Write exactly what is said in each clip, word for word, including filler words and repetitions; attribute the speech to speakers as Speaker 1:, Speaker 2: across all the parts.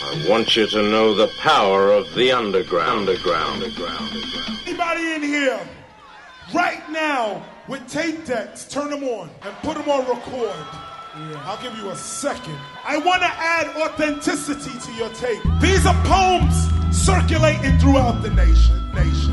Speaker 1: I want you to know the power of the underground. Underground. Underground.
Speaker 2: Anybody in here right now with tape decks, turn them on and put them on record. Yeah. I'll give you a second. I want to add authenticity to your tape. These are poems circulating throughout the nation, nation.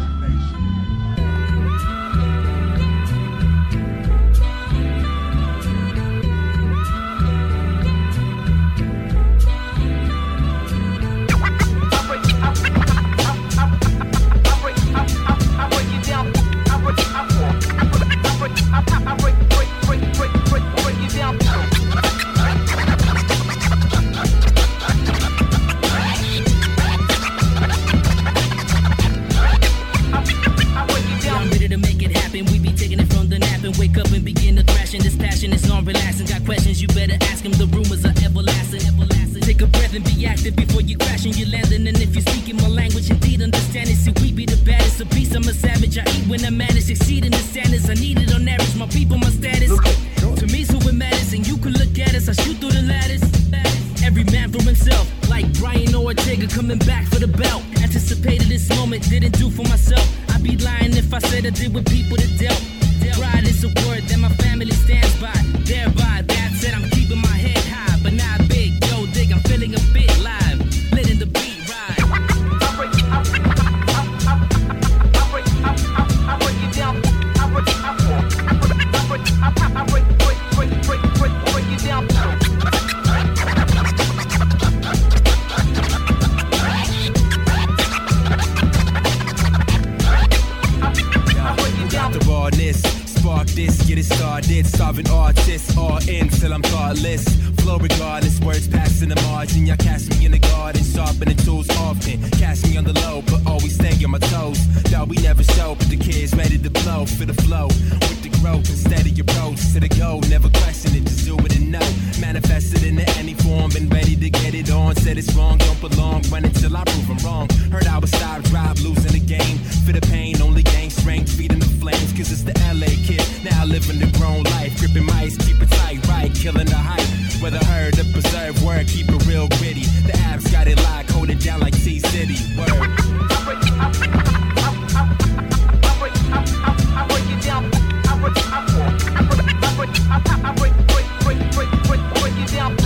Speaker 3: Wake up and begin to thrash, and this passion is non-relaxing. Got questions, you better ask him. The rumors are everlasting, everlasting. Take a breath and be active before you crash and you're landing. And if you speak in my language, indeed understand it. See, we be the baddest, a beast, I'm a savage. I eat when I manage, succeeding the standards. I need it on average, my people, my status. To me, so it matters, and you can look at us. I shoot through the ladders. Every man for himself, like Brian Ortega coming back for the belt. Anticipated this moment, didn't do for myself. I'd be lying if I said I did with people that dealt. Pride is a word that my family stands by. Thereby, that said, I'm keeping my head high, but not big. Yo, dig, I'm feeling a bit live. Letting the beat ride. I break it down. I break it down. I break it down.
Speaker 4: The rawness, spark this, get it started. Starving artists, all in till I'm thoughtless. Flow regardless, words passing the margin. Y'all cast me in the garden, sharpen the tools often. Catch me on the low, but always stay on my toes. Y'all, we never show, but the kids ready to blow. For the flow, with the growth, instead of your approach to the goal. Never question it, just do it and know. Manifest it into any form, been ready to get it on. Said it's wrong, don't belong, run it till I prove I'm wrong. Heard I would stop, drive, losing the game. For the pain, only gain strength, feeding the flames. Cause it's the L A kid, now living the grown life. Gripping mice, keep it tight, right, killing the hype. Whether heard or preserve word, keep it real gritty. The apps got it locked, hold it down like T-City. Word. I break it down. I break it down. I break it down.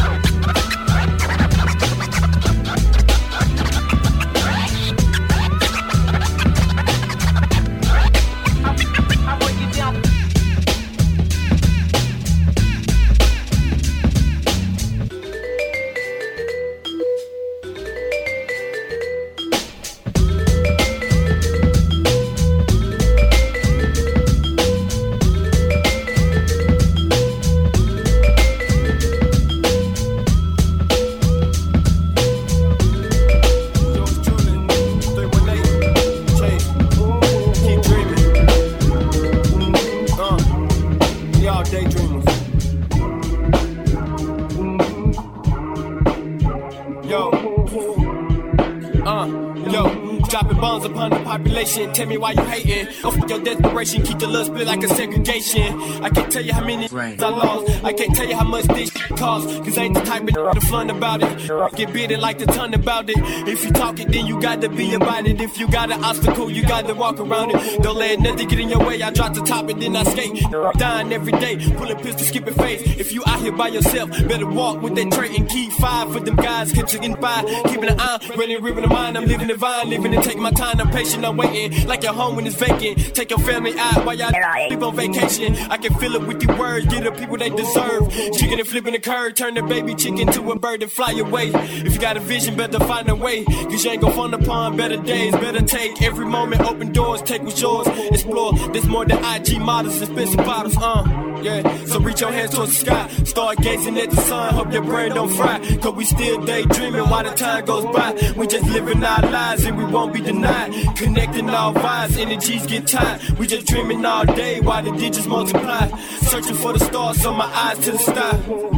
Speaker 4: Tell me why you hating. Off your desperation, keep the love split like a segregation. I can't tell you how many right. I lost. I can't tell you how much this cost. Cause I ain't the type of to flaunt about it. Get bitter like the ton about it. If you talk it, then you got to be about it. If you got an obstacle, you got to walk around it. Don't let nothing get in your way. I drop the top and then I skate. Dying every day, pull a pistol, skipping face. If you out here by yourself, better walk with that trait and keep five for them guys. Keep chicken by, keeping an eye, ready to rip in the mind. I'm living the vine, living and taking my time. I'm patient, I'm waiting. Like your home when it's vacant. Take your family out while y'all sleep on vacation. I can feel it with the words, get the people they deserve. Chicken and flipping the curve, turn the baby chicken to a bird and fly away. If you got a vision, better find a way. Cause you ain't gon' fund upon better days. Better take every moment, open doors, take what's yours. Explore, there's more than I G models, expensive bottles, uh. Yeah, so reach your hands towards the sky. Start gazing at the sun, hope your brain don't fry. Cause we still daydreaming while the time goes by. We just living our lives and we won't be denied. Connecting all vibes, energies get tired. We just dreaming all day while the digits multiply. Searching for the stars, so my eyes to the sky. I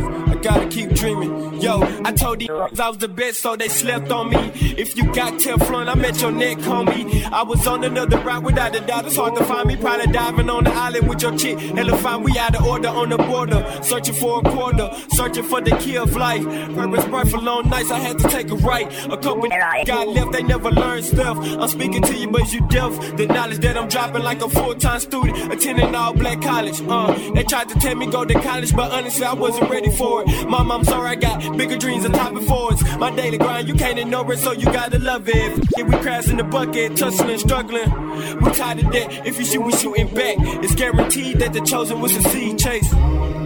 Speaker 4: gotta keep dreaming. Yo, I told these I was the best, so they slept on me. If you got Teflon, I'm at your neck, homie. I was on another route without a doubt. It's hard to find me. Probably diving on the island with your chick. Hella fine, we out of order on the border. Searching for a quarter, searching for the key of life. Purpose bright for long nights, I had to take a right. A couple got left, they never learned stuff. I'm speaking to you, but you deaf. The knowledge that I'm dropping like a full-time student, attending all black college. Uh, they tried to tell me go to college, but honestly, I wasn't ready for it. Mom, I'm sorry, I got bigger dreams and topping forwards. My daily grind, you can't ignore it, so you gotta love it. If we crash in the bucket, tussling, struggling, we tired of that. If you shoot, we shooting back. It's guaranteed that the chosen will succeed. Chase.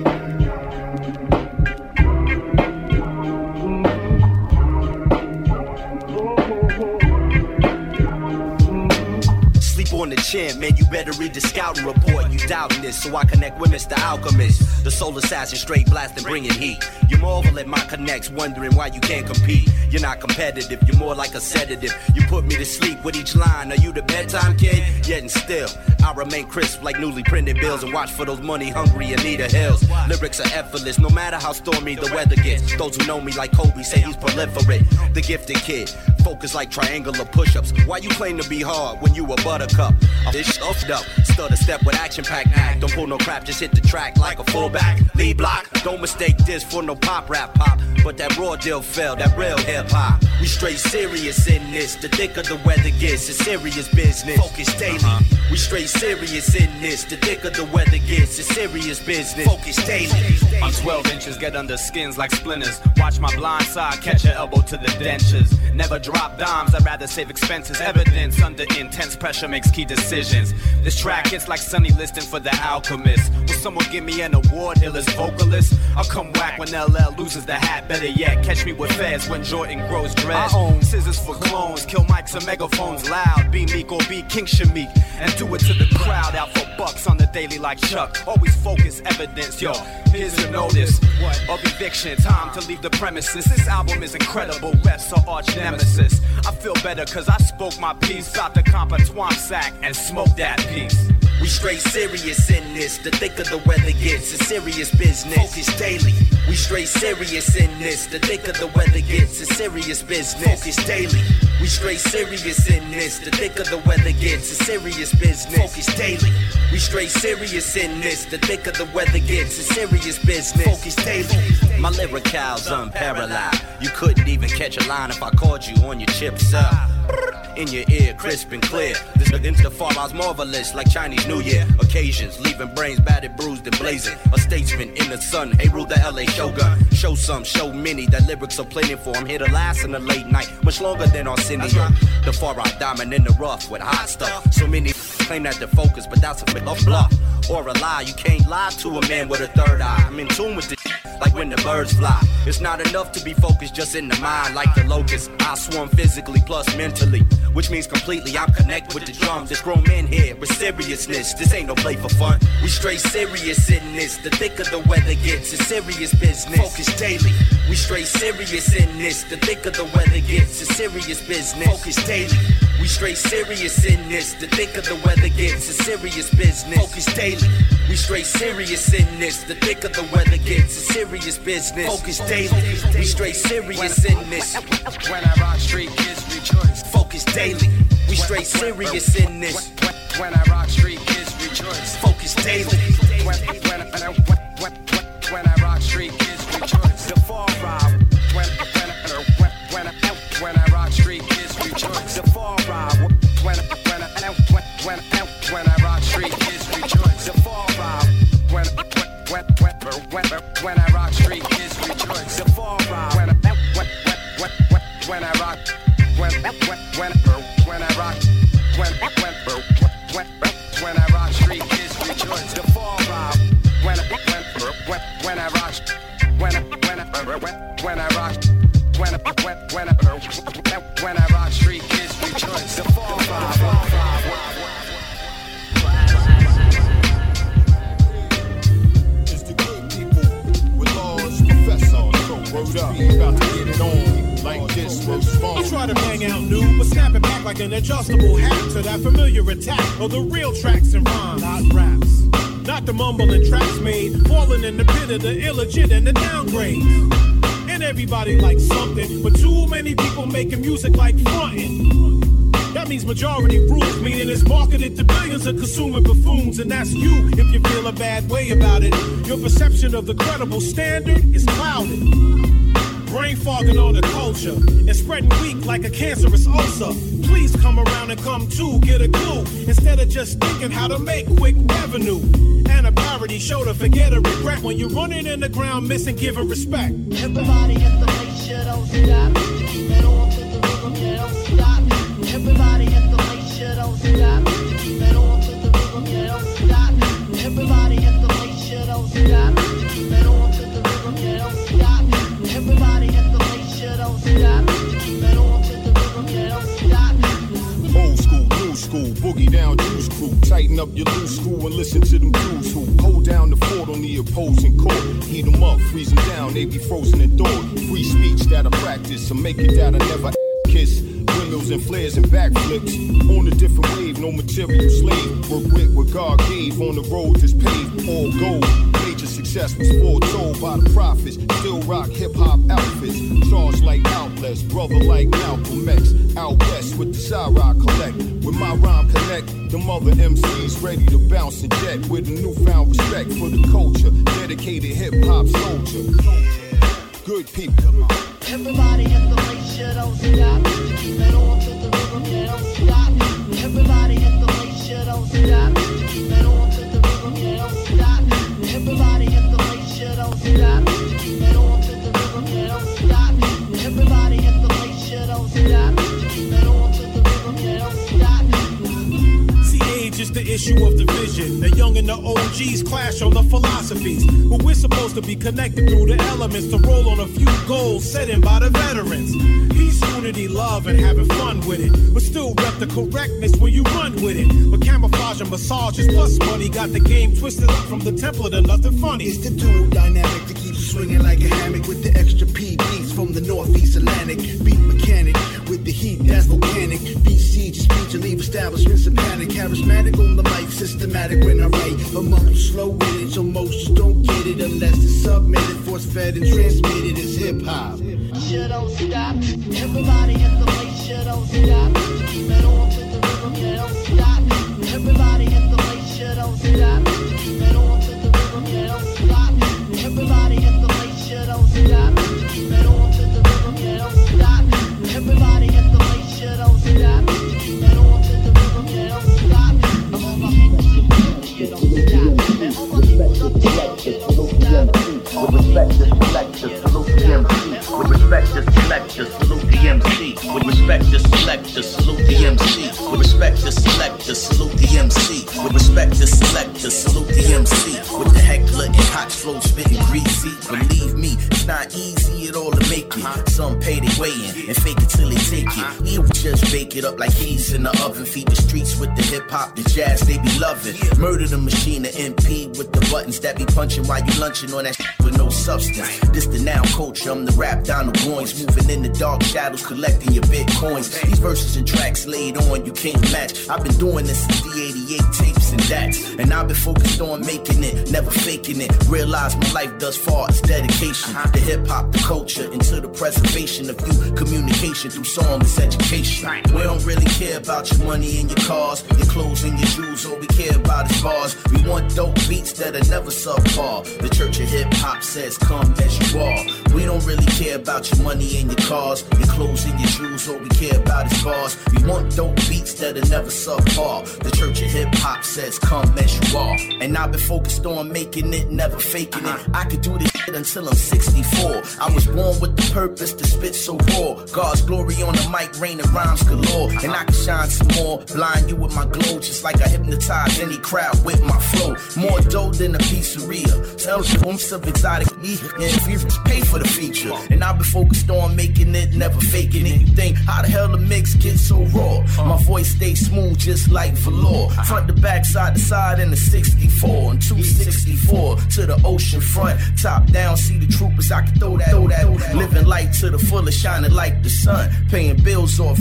Speaker 5: On the chin, man, you better read the scouting report. You doubting this, so I connect with Mister Alchemist, the soul assassin, straight blasting, bringing heat. You marvel at my connects, wondering why you can't compete. You're not competitive, you're more like a sedative. You put me to sleep with each line. Are you the bedtime kid? Yet and still, I remain crisp like newly printed bills and watch for those money-hungry Anita Hills. Lyrics are effortless, no matter how stormy the weather gets. Those who know me like Kobe say he's proliferate. The gifted kid, focus like triangular push-ups. Why you claim to be hard when you a buttercup? This stuffed up, start a step with action-packed act. Don't pull no crap, just hit the track like a fullback. Lead block, don't mistake this for no pop rap pop. But that raw deal fell, that real hip-hop. We straight serious in this, the thicker the weather gets, it's serious business. Focus daily. Uh-huh. We straight serious in this, the thicker the weather gets, it's serious business. Focus daily.
Speaker 6: I'm twelve inches, get under skins like splinters. Watch my blind side, catch your elbow to the dentures. Never drop dimes, I'd rather save expenses. Evidence under intense pressure makes key decisions. This track hits like Sonny Liston for the Alchemist. Will someone give me an award, illest vocalist? I'll come whack when L L loses the hat. Better yet, catch me with feds when Jordan grows dread. I own scissors for clones, kill mics and megaphones loud. Be meek or be King Shamik, and do it to the crowd. Out for bucks on the daily like Chuck. Always focus, evidence, yo. Here's your notice of eviction. Time to leave the premises. This album is incredible. Refs are arch nemesis. I feel better cause I spoke my piece out the comptoir sack and smoked that piece.
Speaker 5: We straight serious in this, the thicker the weather gets, it's serious business. Focus daily. We straight serious in this, the thicker the weather gets, it's serious business. Focus daily. We straight serious in this, the thicker the weather gets, it's serious business. Focus daily. We straight serious in this, the thicker the weather gets, it's serious business. Focus daily. My lyrical's unparalleled. You couldn't even catch a line if I called you on your chips up. In your ear, crisp and clear. This against the far out's marvelous, like Chinese New Year. Occasions, leaving brains battered, bruised, and blazing. A statesman in the sun, hey, rule the L A Shogun. Show some, show many, that lyrics are plenty for. I'm here to last in the late night, much longer than Arsenio. The far out diamond in the rough with hot stuff. So many claim that they're focused, but that's a bit of bluff. Or a lie, you can't lie to a man with a third eye. I'm in tune with the like when the birds fly. It's not enough to be focused just in the mind, like the locust. I swarm physically plus mentally, which means completely I'm connected with the drums. There's grown men here with seriousness. This ain't no play for fun. We straight serious in this. The thicker the weather gets, it's serious business. Focus daily. We straight serious in this. The thicker the weather gets, it's serious business. Focus daily. We straight serious in this. The thicker the weather gets, it's serious business. Focus daily. We straight serious in this. The thicker the weather gets, it's serious business. Focus daily. We straight serious in this.
Speaker 6: When I rock, street kids rejoice.
Speaker 5: Focus daily. We straight serious in this.
Speaker 6: When I rock, street kids rejoice.
Speaker 5: Focus daily.
Speaker 6: When, when, when, when, when I rock, street kids rejoice. The fall ride. When, when, when, when, when I rock, street kids rejoice. The fall ride. When, when, when, when, when I rock, street kids rejoice. The fall ride. When, when, when, when, when I rock, street kids rejoice. The fall ride. When, when, when, when, when I rock. When, when, when, when I rock. When, when, when, when I rock, street kids rejoice. The fall ride. When, when, when, when I rock. When, when, when, when I rock. When, when, when, when I rock, street kids rejoice. The fall ride.
Speaker 2: It's the good people with laws, professor. So word up, we about to get it on. Like this was fun.
Speaker 7: I try to bang out new, but snap it back like an adjustable hat to that familiar attack of the real tracks and rhymes, not raps. not the mumbling tracks made, falling in the pit of the illegit and the downgrades. And everybody likes something, but too many people making music like frontin'. That means majority rules, meaning it's marketed to billions of consuming buffoons, and that's you if you feel a bad way about it. Your perception of the credible standard is clouded. Brain fogging on the culture and spreading weak like a cancerous ulcer. Please come around and come to get a clue instead of just thinking how to make quick revenue. And a parody show to forget or regret when you're running in the ground missing giving respect.
Speaker 8: Everybody at the place, you don't stop. Keep it on to the rhythm, you don't stop. Everybody at the place, you don't stop. Keep it on to the rhythm, you don't stop. Everybody at the place, you don't stop. Keep it on to the rhythm, you don't stop. Everybody at the place, you don't stop. Keep it on to the rhythm, you don't stop.
Speaker 9: Old school, new school, boogie down juice crew. Tighten up your loose screw and listen to them dudes who hold down the fort on the opposing court. Heat them up, freeze them down, they be frozen and thawed. Free speech that I practice, so make it that I never kiss. Windmills and flares and backflips. On a different wave, no material slave. Work with what God gave on the road that's paved. All gold. Major success was foretold by the prophets. Still rock hip-hop outfits. Charged like outlets. Brother like Malcolm X. Out west with the Cyrock collect. With my rhyme connect. The mother M Cs ready to bounce and jet. With a newfound respect for the culture. Dedicated hip-hop soldier. Good people. Come on.
Speaker 8: Everybody at the place, you don't stop. Keep it on to the rhythm, you don't stop. Everybody at the place, you don't stop. Keep it on to the rhythm, you don't stop. Everybody at the place, you don't stop. Keep it on to the rhythm, you don't stop. Everybody at the place, you don't stop. Keep it on to the rhythm, you don't stop.
Speaker 7: See, age is the issue of division. The young and the O Gs clash on the philosophies, but we're supposed to be connected through the elements to roll on a few goals set in by the veterans. Peace, unity, love, and having fun with it, but still rep the correctness when you run with it. But camouflage and massages plus money got the game twisted up from the template to nothing funny.
Speaker 10: It's the dual dynamic to keep swinging like a hammock with the extra P beats from the Northeast Atlantic. Beat mechanic with the heat that's volcanic. Beat siege, speech, and leave establishments in panic. Charismatic on the mic, systematic when I write. But most slow with it, so most just don't get it unless it's submitted, force fed, and transmitted as hip hop.
Speaker 8: You don't stop. Everybody at the place, you don't stop. Keep it on to the rhythm, you don't stop. Everybody at the place, you don't stop. Keep it on to the rhythm, you don't stop. Everybody at the place, you don't stop. Keep it on to the rhythm, you don't stop. Everybody at the place, you don't stop. Keep it on to the rhythm, you don't stop. And all my people you don't stop. And all my people up there, you don't stop.
Speaker 5: With respect to selector, salute the M C. With respect to selector, salute the M C. With respect to selector, salute the M C. With respect to selector, salute the M C. With respect to selector, salute the M C. With the heckler and hot flow spitting greasy. Believe me, it's not easy at all to make it. Some pay their way in and fake it till they take it. He will just bake it up like he's in the oven. Feed the streets with the hip hop, the jazz they be loving. Murder the machine, the M P with the buttons that be punching while you lunching on that shit with no substance. This the now culture, I'm the rap Donald Goins. Moving in the dark shadows, collecting your bitcoins. These verses and tracks laid on, you can't match. I've been doing this since the eighty-eight tapes and that's. And I've been focused on making it, never faking it. Realize my life thus far is dedication. The hip hop, the culture, into the preservation of you. Communication through song is education. We don't really care about your money and your cars, your clothes and your shoes. All we care about is bars. We want dope beats that are never subpar. The Church of Hip Hop says come as you are. We don't really care about your money and your cars, your clothes and your shoes. All we care about is bars. We want dope beats that are never subpar. The Church of Hip Hop says come as you are. And I've been focused on making it, never faking it. I could do this shit until I'm sixty-four. I was born with the purpose to spit so raw. God's glory on the mic, raining rhymes galore. And I can shine some more, blind you with my glow, just like I hypnotize any crowd with my flow. More dope than a pizzeria. Tells you I'm some exotic meat and you pay for the feature. And I've been focused on making it, never faking it. You think how the hell the mix gets so raw? My voice stays smooth just like velour. Front to back, side to side in the sixty-four and two sixty-four to the ocean front. Top down, see the troopers. I can throw that, throw that. Living light to the fullest, shining like the sun. Paying bills off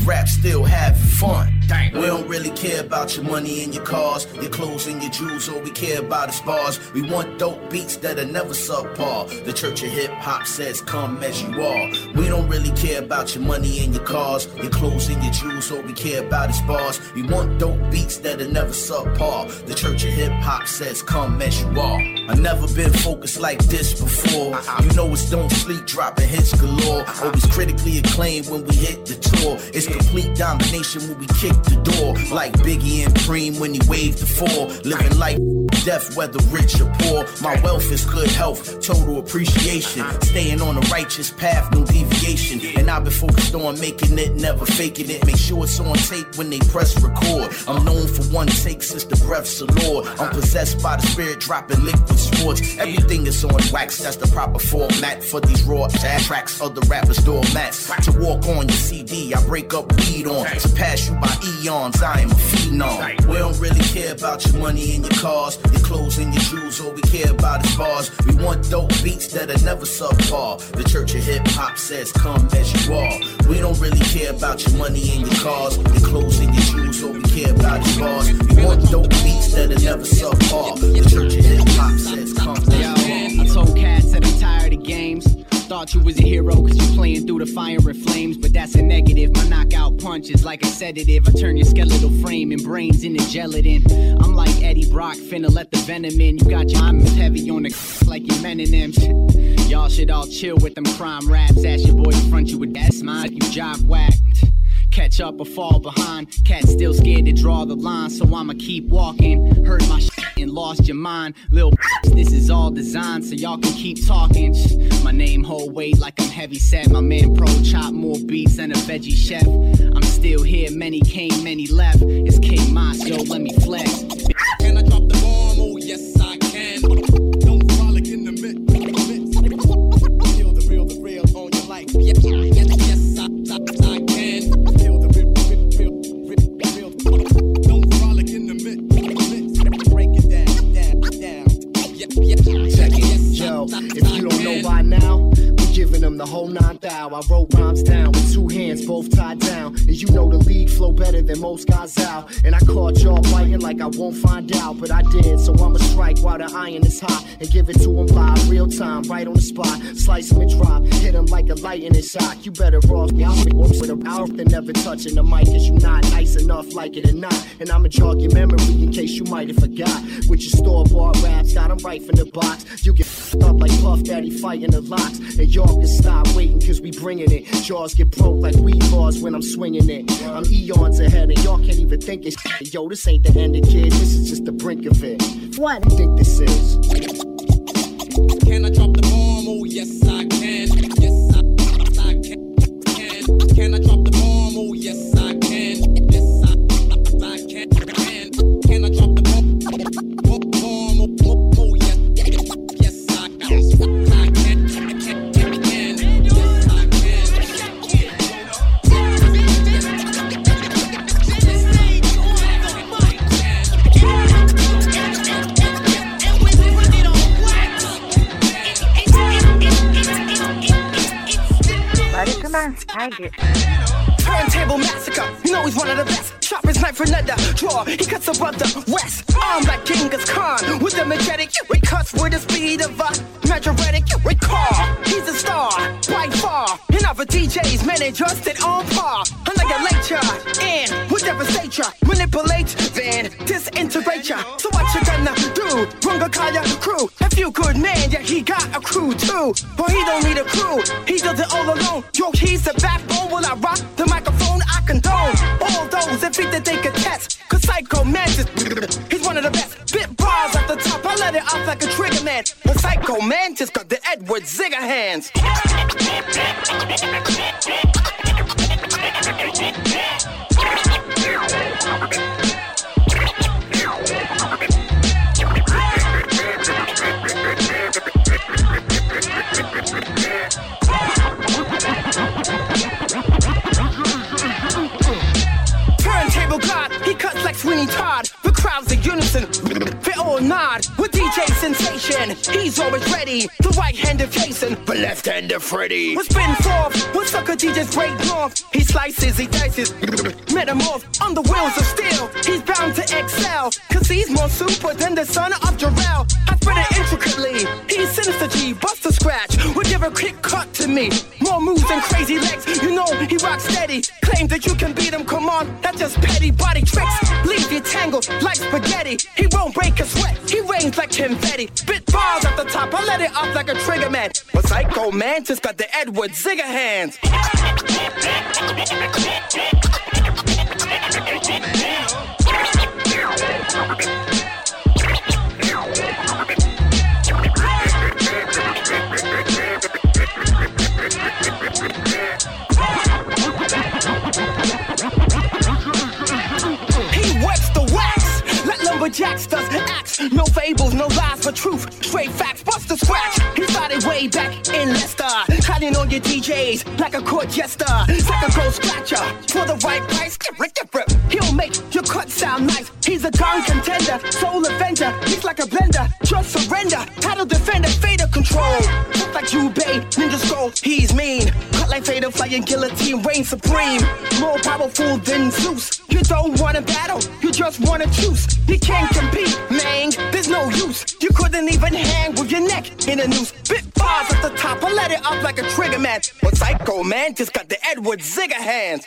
Speaker 5: rap still having fun. Dang. We don't really care about your money and your cars, your clothes and your jewels. All we care about is bars. We want dope beats that are never subpar. The Church of Hip Hop says come as you are. We don't really care about your money and your cars, your clothes and your jewels. All we care about is bars. We want dope beats that are never subpar. The Church of Hip Hop says come as you are. I've never been focused like this before. You know it's Don't Sleep, dropping hits galore. Always critically acclaimed when we hit the tour. It's complete domination when we kick the door. Like Biggie and Preem when he waved the four. Living life death, whether rich or poor. My wealth is good health, total appreciation. Staying on the righteous path, no deviation. And I've been focused on making it, never faking it. Make sure it's on tape when they press record. I'm known for one take since the breath's the Lord. I'm possessed by the spirit, dropping liquid sports. Everything is on wax, that's the proper format for these raw tracks. Other rappers doormats. To walk on your C D, I break up weed on. To pass you by eons, I am a phenom. We don't really care about your money and your cars, your clothes and your jewels. All we care about is bars. We want dope beats that are never subpar. The Church of Hip Hop says come as you are. We don't really care about your money and your cars, your clothes and your jewels. All we care about is bars. We want dope beats that are never subpar. The Church of Hip Hop says come as you are.
Speaker 11: I told cats that I'm tired of games. Thought you was a hero cause you playing through the fire and flames, but that's a negative. My knockout punch is like a sedative. I turn your skeletal frame and brains into gelatin. I'm like Eddie Brock, finna let the venom in. You got your arms heavy on the like your men and them. Y'all should all chill with them crime raps. Ask your boy to front you with that smile. You jive whacked. Catch up or fall behind. Cat's still scared to draw the line, so I'ma keep walking. Heard my shit and lost your mind. Lil' this is all designed so y'all can keep talking. My name hold weight like I'm heavy set. My man Pro chop more beats than a veggie chef. I'm still here, many came, many left. It's King Moss, yo, let me flex.
Speaker 12: Can I drop the bomb? Oh yes I can. Don't frolic in the mix. Feel the real, the real on your life. Yes, yes, yes, I, I, I can. Feel the real, real, real, real. Don't frolic in the mix. Break it down, down, down. Yeah, yeah.
Speaker 10: Check it, yo. If you don't know by now, we giving them the whole nine thou. I wrote rhymes down with two hands, both tied down. And you know the league flow better than most guys out. And I caught y'all biting like I won't find out, but I did. So I'ma strike while the iron is hot and give it to them live, real time, right on the spot. Slice them and drop, hit them like a light in his eye. You better off me, I'll with a mouth than never touching the mic, cause you not nice enough, like it or not. And I'ma jog your memory in case you might have forgot. With your store-bought raps, got them right from the box. You get up like Puff Daddy fighting the locks. And y'all can stop waiting cause we bringing it. Jaws get broke like weed bars when I'm swinging it. I'm eons ahead and y'all can't even think it's shit. Yo, this ain't the end of kid, this is just the brink of it. What do you think this is?
Speaker 12: Can I drop the bomb? Oh yes I can. Yes I, I can. Can, can I drop the bomb? Oh yes I can. Yes I, I can. Can, can I drop the bomb? Bomb, bomb, oh, oh yes, yes I, I can. I can, can, can, can. Yes I
Speaker 13: I get.
Speaker 14: Turntable massacre, you know he's one of the best. Sharpest knife for leather, draw, he cuts above the west. Arm like Genghis Khan, with the majestic, we cuts with the speed of a Majoretic, we car. He's a star, by far, and other D Js manage us at on par. Unlike a lecture, and we devastate ya, manipulate, then disintegrate ya. So what you gonna do? Runga Kaya crew, if you good man, yeah he got a crew too. But he don't need a crew, he does it all alone. Yo, he's the backbone, will I rock the microphone? I condone all those that think that they could test. Cause Psycho Mantis, he's one of the best. Bit bars at the top, I let it off like a trigger man. But Psycho Mantis got the Edward Zigger hands. Turntable God, he cuts like Sweeney Todd. The crowd's in unison, they all nod with D J Sensation. action. He's always ready. The right hand of Jason, the left hand of Freddy. Was spin forth, when sucker D Js break north. He slices, he dices, metamorph on the wheels of steel. He's bound to excel, cause he's more super than the son of Jarrell. I spread it intricately. He's Sinister G, Buster Scratch would give a quick cut to me. More moves than crazy legs, you know he rocks steady. Claim that you can beat him, come on, that's just petty body tricks. Leave you tangled like spaghetti. He won't break a sweat, he rains like confetti. Spit bars at the top, I let it off like a trigger man. But Psycho Man just got the Edward Zigger hands. Jacks does acts, no fables, no lies but truth. Straight facts, Buster Scratch. He started way back in Leicester, hiding on your D Js like a court jester. Second go scratcher for the right price. He'll make your cut sound nice. He's a gun contender, soul avenger. He's like a blender, just surrender. Title defender, fader control. Look like Jubei, Ninja Scroll. He's mean, cut like Vader, flying guillotine, reign supreme. More powerful than Zeus. You don't wanna battle, you just wanna choose. You can't compete, man, there's no use. You couldn't even hang with your neck in a noose. Bit bars at the top, I let it up like a trigger man. But Psycho Man just got the Edward Zigger hands.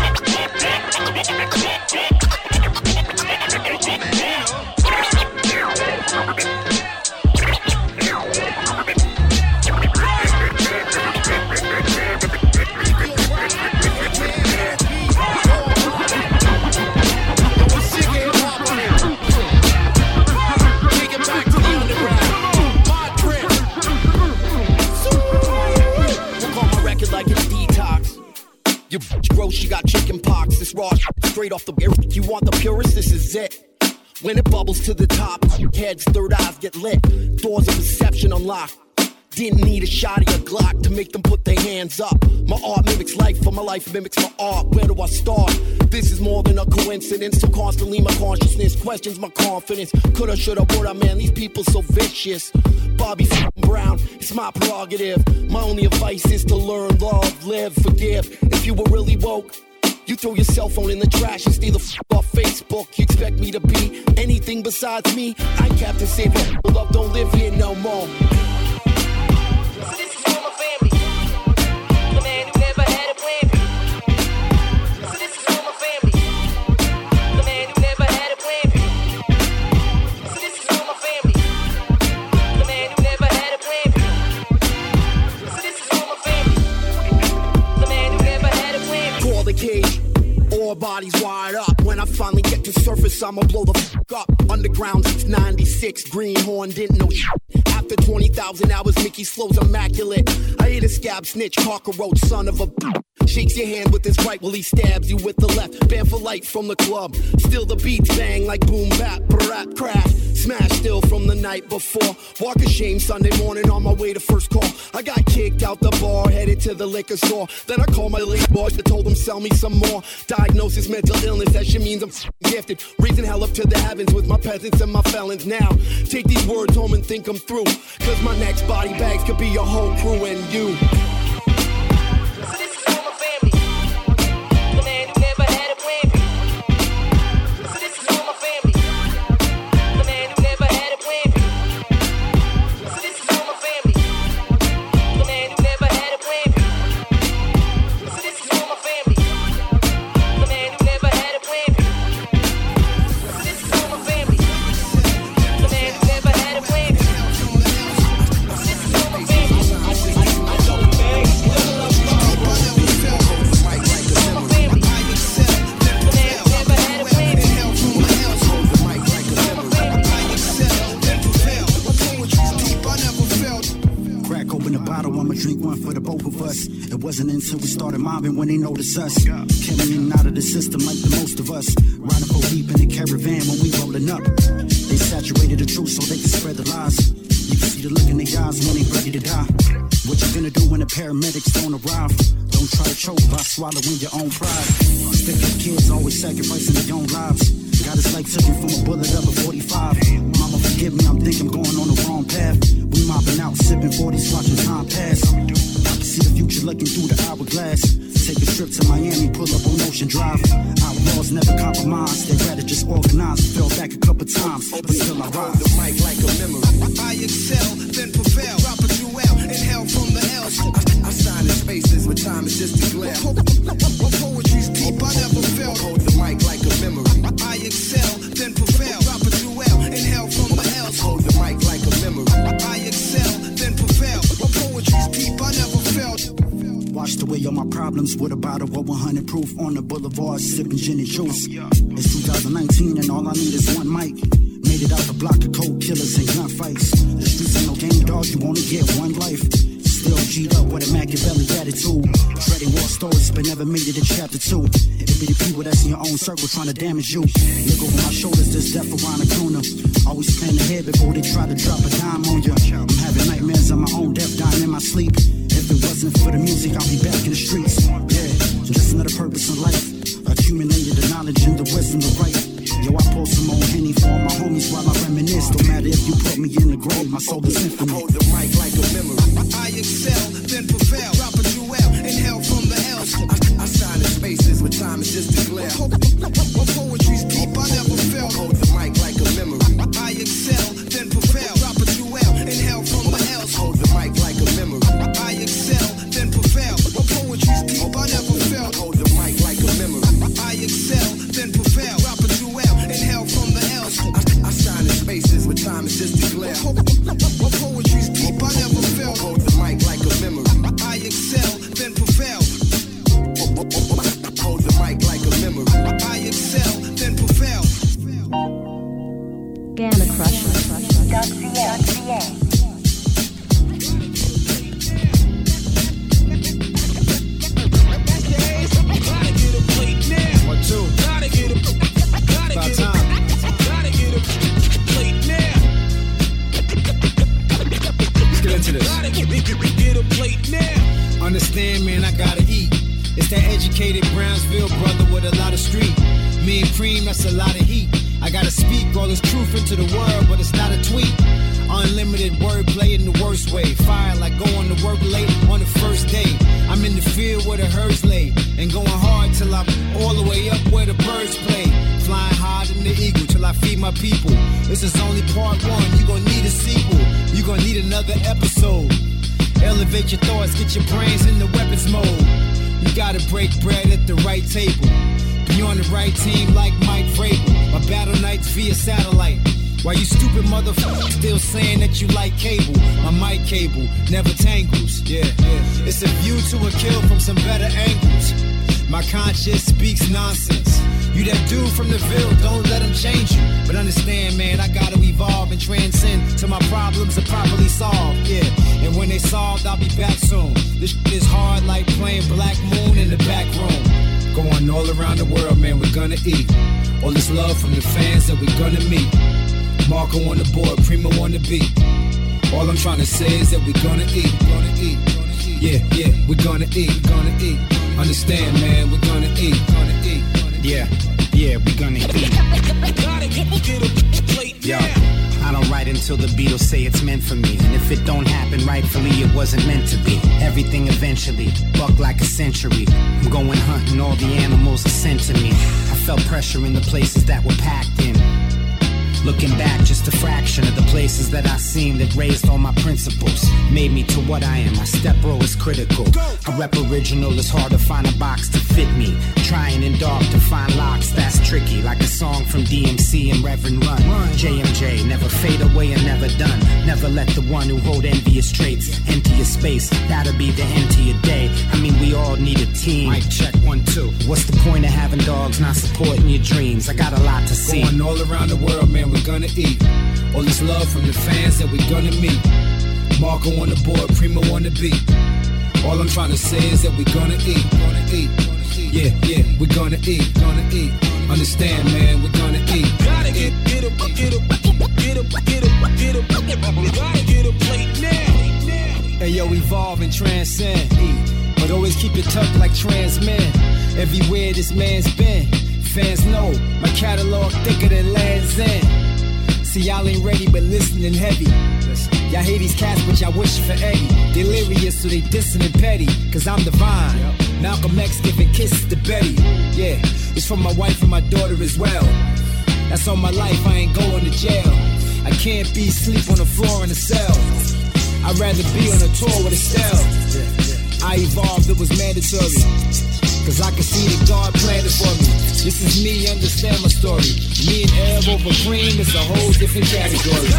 Speaker 13: Your bitch gross, she got chicken pox. This raw straight off the air. You want the purest? This is it. When it bubbles to the top, heads, third eyes get lit. Doors of perception unlock. Didn't need a shot of your Glock to make them put their hands up. My art mimics life, or my life mimics my art. Where do I start? This is more than a coincidence. So constantly my consciousness questions my confidence. Coulda, shoulda, woulda, man, these people so vicious. Bobby Brown, it's my prerogative. My only advice is to learn, love, live, forgive. If you were really woke, you throw your cell phone in the trash and steal the f*** off Facebook. You expect me to be anything besides me? I'm Captain Savior. Love don't live here no more.
Speaker 14: So this is for my family, the man who never had a plan B. So this is for my family, the man who never had a plan B. So this is for my family, the man who never had a plan B. So this is for my family, the man who never had a plan B.
Speaker 13: Call the cage, all bodies wired up. When I finally get to surface, I'ma blow the f*** up. Underground since ninety-six, Greenhorn didn't know shit. After twenty thousand hours, Mickey's flow's immaculate. I hit a scab snitch, cockroach, son of a b***. Shakes your hand with his right while he stabs you with the left. Banned for life from the club. Still the beats bang like boom bap, rap crash. Smash still from the night before. Walk of shame Sunday morning on my way to first call. I got kicked out the bar, headed to the liquor store. Then I called my late boy, I told him sell me some more. Diagnosis mental illness, that shit means I'm gifted. Raising hell up to the heavens with my peasants and my felons. Now, take these words home and think them through. Cause my next body bags could be your whole crew and you.
Speaker 15: Wasn't until we started mobbing when they noticed us. Coming in and out of the system like the most of us. Riding full deep in the caravan when we rolling up. They saturated the truth so they can spread the lies. You can see the look in their eyes when they ready to die. What you gonna do when the paramedics don't arrive? Don't try to choke by swallowing your own pride. Stick your kids always sacrificing their own lives. Got his life taken from a bullet of a forty-five. Mama, forgive me, I'm thinking I'm going on the wrong path. We mopping out, sipping forties, watching time pass. I can see the future looking through the hourglass. Take a trip to Miami, pull up on Ocean Drive. Outlaws never compromise, they rather just organize. Fell back a couple times, but still I rise.
Speaker 10: The mic like a memory. I excel, then prevail. Drop a jewel, inhale from the L. I, I sign in spaces where time is just a glare. Poetry's deep, I never fail. Hold the mic like a memory. I excel, then prevail. Drop a jewel, inhale from the L. Hold the mic like a memory. I excel, then prevail. Poetry's deep, I never fail.
Speaker 15: Washed away all my problems with a bottle of one hundred proof on the boulevard, sipping gin and juice. It's two thousand nineteen and all I need is one mic. Made it out the block of cold killers and gunfights. The streets ain't no game, dog, you only get one life. Still G'd up with a Machiavelli attitude. Dreading war stories, but never made it to chapter two. It be the people that's in your own circle trying to damage you. Look over my shoulders, there's death around the corner. Always plan ahead before they try to drop a dime on you. I'm having nightmares of my own death, dying in my sleep. If it wasn't for the music, I'll be back in the streets. Yeah, just another purpose in life. Accumulated the knowledge and the wisdom to write. Yo, I pour some old Henny for all my homies while I reminisce. Don't matter if you put me in the grave, my soul is infinite.
Speaker 10: Hold the mic like a memory. I excel, then prevail. Drop a jewel, inhale from the L. I, I sign in spaces where time is just a glare. Poetry's deep, I never fail. Hold the mic like a memory. I excel, then prevail. Drop a jewel, inhale from the L. Hold the mic like a memory. I excel, then prevail. Poetry's deep, I never fail. Hold the mic like a memory. I excel, then prevail. Drop a jewel, inhale from the L. I, I shine in spaces where time is just a glare. Poetry's deep, I never fail. Hold the mic like a memory. I excel, then prevail. Hold the mic like a memory. I excel, then prevail.
Speaker 16: Gamma Crusher. .ca.
Speaker 7: One, two. Gotta get a, gotta About get time. A, gotta get a plate now. Let's get into this. Gotta get, get, get a plate now. Understand, man, I gotta eat. It's that educated Brownsville brother with a lot of street. Me and Cream, that's a lot of heat. I gotta speak all this truth into the world, but it's not a tweet. Unlimited wordplay in the worst way. Fire like going to work late on the first day. I'm in the field where the herds lay, and going hard till I'm all the way up where the birds play. Flying higher than the eagle till I feed my people. This is only part one, you gon' need a sequel. You gon' need another episode. Elevate your thoughts, get your brains in the weapons mode. You gotta break bread at the right table. Be on the right team like Mike Vrabel. My battle nights via satellite. Why you stupid motherfuckers still saying that you like cable? My mic cable never tangles. Yeah, yeah. It's a view to a kill from some better angles. My conscience speaks nonsense. You that dude from the Ville, don't let him change you. But understand, man, I gotta evolve and transcend till my problems are properly solved. Yeah, and when they solved, I'll be back soon. This shit is hard like playing Black Moon in the back room. Going all around the world, man, we're gonna eat. All this love from the fans that we're gonna meet. Marco on the board, Primo on the beat. All I'm trying to say is that we're gonna eat, gonna eat, gonna eat. Yeah, yeah, we're gonna eat, gonna eat. Understand, man, we're gonna eat, gonna eat.
Speaker 17: Yeah, yeah, we're gonna eat. Yo, I don't write until the Beatles say it's meant for me. And if it don't happen rightfully, it wasn't meant to be. Everything eventually, buck like a century. I'm going hunting, all the animals are sent to me. I felt pressure in the places that were packed in. Looking back, just a fraction of the places that I seen that raised all my principles. Made me to what I am, my step bro is critical. A rep original is hard to find a box to fit me. Trying in dark to find locks, that's tricky. Like a song from D M C and Reverend Run. J M J, never fade away and never done. Never let the one who hold envious traits empty your space. That'll be the end to your day. I mean, we all need a team. Mic check, one, two. What's the point of having dogs not supporting your dreams? I got a lot to see.
Speaker 7: Going all around the world, man, we're gonna eat. All this love from the fans that we're gonna meet. Marco on the board, Primo on the beat. All I'm trying to say is that we're gonna eat, gonna eat. Yeah, yeah, we're gonna eat, gonna eat. Understand, man, we're gonna eat. Gotta get, get a, get a, get a, get a, get a, gotta get a plate now. Hey yo, evolve and transcend. But always keep it tucked like trans men. Everywhere this man's been.
Speaker 17: Fans know my catalog thicker than Land's End. See, y'all ain't ready, but listening heavy. Y'all hate these cats, but y'all wish for Eddie. Delirious, so they dissing and petty. Cause I'm divine. Malcolm X giving kisses to Betty. Yeah, it's for my wife and my daughter as well. That's all my life, I ain't going to jail. I can't be asleep on the floor in a cell. I'd rather be on a tour with Estelle. I evolved, it was mandatory. Cause I can see that God planned it for me. This is me, understand my story. Me and Ev over cream is a whole different category.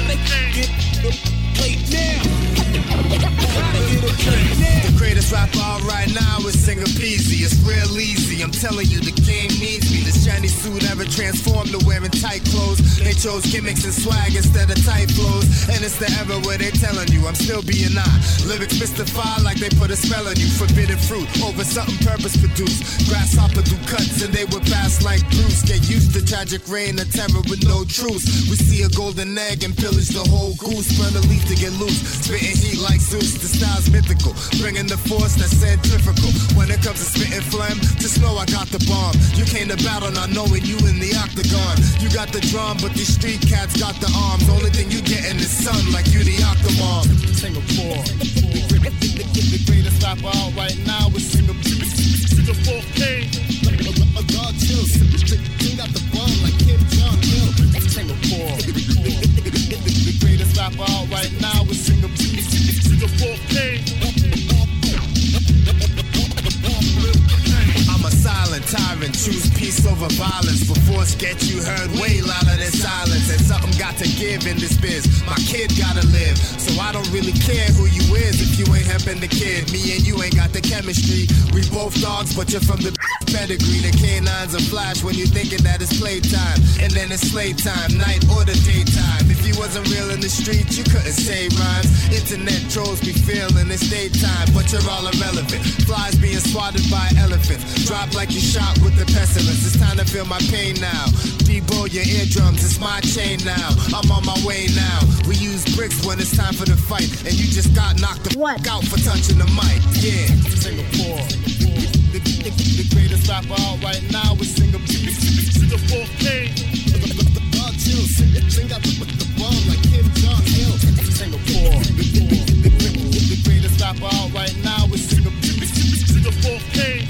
Speaker 18: The greatest rapper out right now is Singer Peasy. It's real easy, I'm telling you, the game needs me. This shiny suit ever transformed to wearing tight clothes. They chose gimmicks and swag instead of tight flows. And it's the era where they telling you I'm still being I. Lyrics mystified like they put a spell on you. Forbidden fruit over something purpose produced. Grasshopper do cuts and they would pass like Bruce. Get used to tragic reign of terror with no truce. We see a golden egg and pillage the whole goose. Burn the leaf to get loose. Spitting heat like Zeus. The style's mythical. Bringing the force that's centrifugal. When it comes to spitting phlegm, just know I got the bomb. You came to battle not knowing you in the octagon. You got the drum, but these street cats got the arms. Only thing you getting is sun like you the Octomom. Singapore. The greatest rapper out right now is Singapore. Singapore King. God chills. King got the bomb like Kim Jong-il. Singapore. The greatest rapper out right now is Singapore. Singapore King. I'm a silent tyrant, choose peace over violence. Before it get you heard way louder than silence. And something got to give in this biz. My kid gotta live, so I don't really care who you is if you ain't helping the kid. Me and you ain't got the chemistry. We both dogs, but you're from the pedigree. The canines are flash when you're thinking that it's playtime. And then it's slave time, night or the daytime. If you wasn't real in the streets, you couldn't say rhymes. Internet trolls be feeling it's daytime, but you're all irrelevant. Flies being swatted by elephants. Drop like you shot with the pestilence. It's time to feel my pain now. Debo your eardrums, it's my chain now. I'm on my way now. We use bricks when it's time for the fight. And you just got knocked the fuck out for touching the mic. Yeah, Singapore. The, the, the greatest rapper out right now is Singapore. Singapore King. God chill, sing out the, the bomb like Kim Jong-il. Singapore. The, the, the, the greatest rapper out right now is Singapore. Singapore King.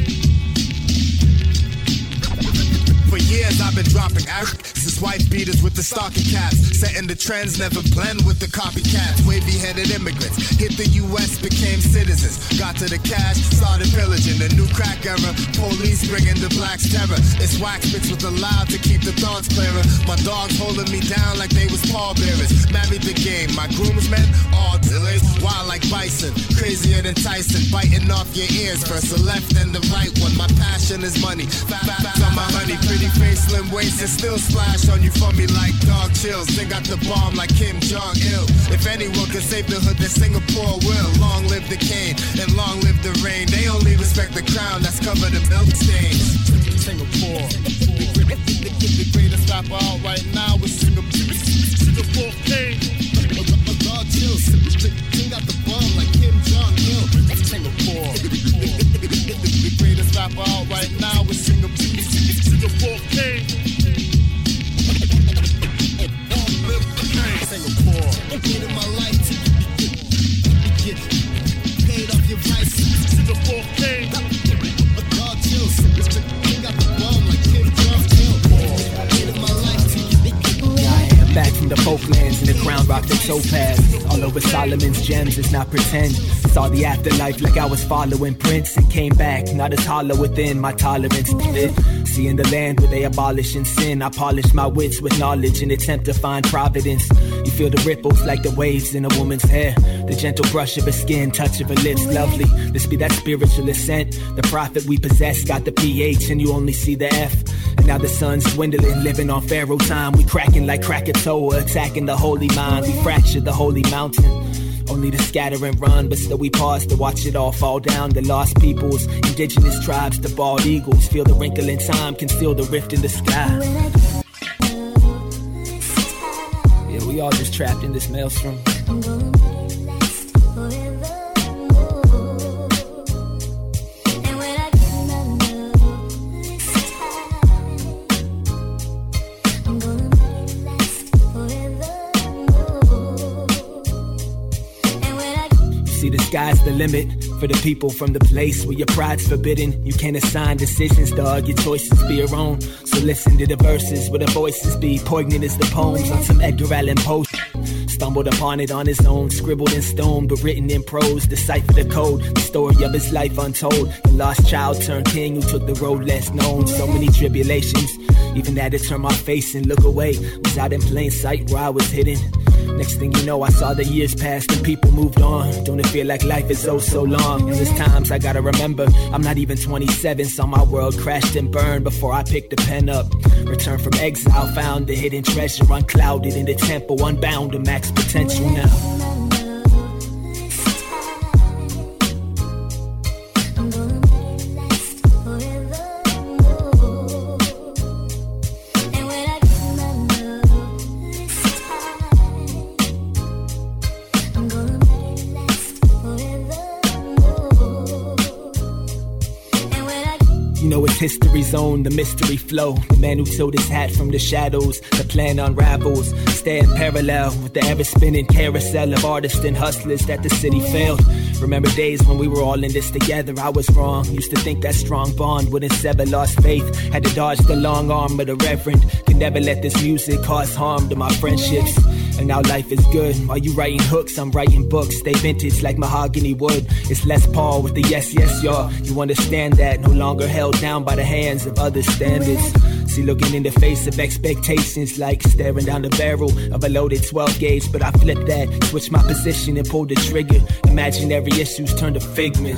Speaker 18: For years I've been dropping since wife beaters with the stocking caps. Setting the trends, never blend with the copycats. Wavy-headed immigrants hit the U S, became citizens. Got to the cash, started pillaging. The new crack era, police bringing the blacks terror. It's wax mixed with the loud to keep the thoughts clearer. My dogs holding me down like they was pallbearers. Married the game, my groomsmen all delays. Wild like bison, crazier than Tyson. Biting off your ears, first the left and the right one. My passion is money, fat, fat, fat on my honey. Pretty face, slim waist, and still splash on you for me like dog chills. They got the bomb like Kim Jong-il. If anyone can save the hood, then Singapore will. Long live the cane and long live the rain. They only respect the crown that's covered in milk stains. Singapore. The greatest rapper out right now is Singapore. Singapore King. God chills. King got the bomb like Kim Jong-il. Singapore. The greatest rapper out right now is Singapore. Singapore King. Singapore. Get in my life to get paid off your price. Singapore King. God chills. King got the bomb like Kim Jong-il. Get in my life to
Speaker 11: Yeah, I am back from the Falklands and the crown rock the topaz. All over Solomon's gems, it's not pretend. Saw the afterlife like I was following Prince and came back, not as hollow within my tolerance. Seeing the land where they abolishing sin, I polish my wits with knowledge and attempt to find providence. You feel the ripples like the waves in a woman's hair, the gentle brush of her skin, touch of her lips, lovely. This be that spiritual ascent. The prophet we possess got the pH and you only see the F. And now the sun's dwindling, living on Pharaoh time. We cracking like Krakatoa, attacking the holy mind. We fracture the holy mountain. Only to scatter and run, but still we pause to watch it all fall down. The lost peoples, indigenous tribes, the bald eagles. Feel the wrinkle in time, conceal the rift in the sky. Yeah, we all just trapped in this maelstrom.
Speaker 19: sky's the limit for the people from the place where your pride's forbidden. You can't assign decisions, dog, your choices be your own. So listen to the verses where the voices be poignant as the poems on some Edgar Allan Poe. Stumbled upon it on his own, scribbled in stone, but written in prose. Decipher the code, the story of his life untold. The lost child turned king who took the road less known. So many tribulations, even had to turn my face and look away. Was out in plain sight where I was hidden. Next thing you know, I saw the years pass and people moved on. Don't it feel like life is oh so long? And there's times I gotta remember I'm not even twenty-seven. Saw my world crashed and burned before I picked the pen up. Returned from exile, found the hidden treasure unclouded in the temple, unbound to max potential now. You know it's history's own, the mystery flow. The man who took his hat from the shadows, the plan unravels. Stand parallel with the ever-spinning carousel of artists and hustlers that the city failed. Remember days when we were all in this together, I was wrong. Used to think that strong bond wouldn't sever, lost faith. Had to dodge the long arm of the reverend. Could never let this music cause harm to my friendships. And now life is good. While you writing hooks, I'm writing books. They vintage like mahogany wood. It's Les Paul with the yes, yes, y'all. You understand that, no longer held down by the hands of other standards. See, looking in the face of expectations, like staring down the barrel of a loaded twelve gauge. But I flipped that, switched my position and pulled the trigger. Imaginary issues turned to figments.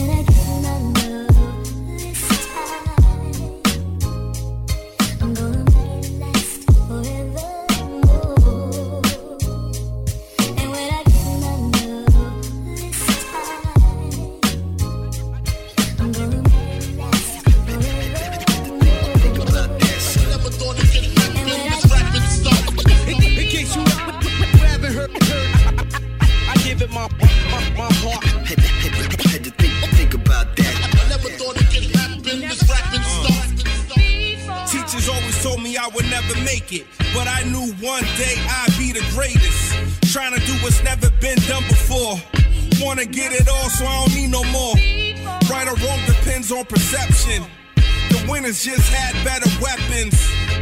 Speaker 20: But I knew one day I'd be the greatest. Trying to do what's never been done before. Wanna get it all so I don't need no more. Right or wrong depends on perception. The winners just had better weapons,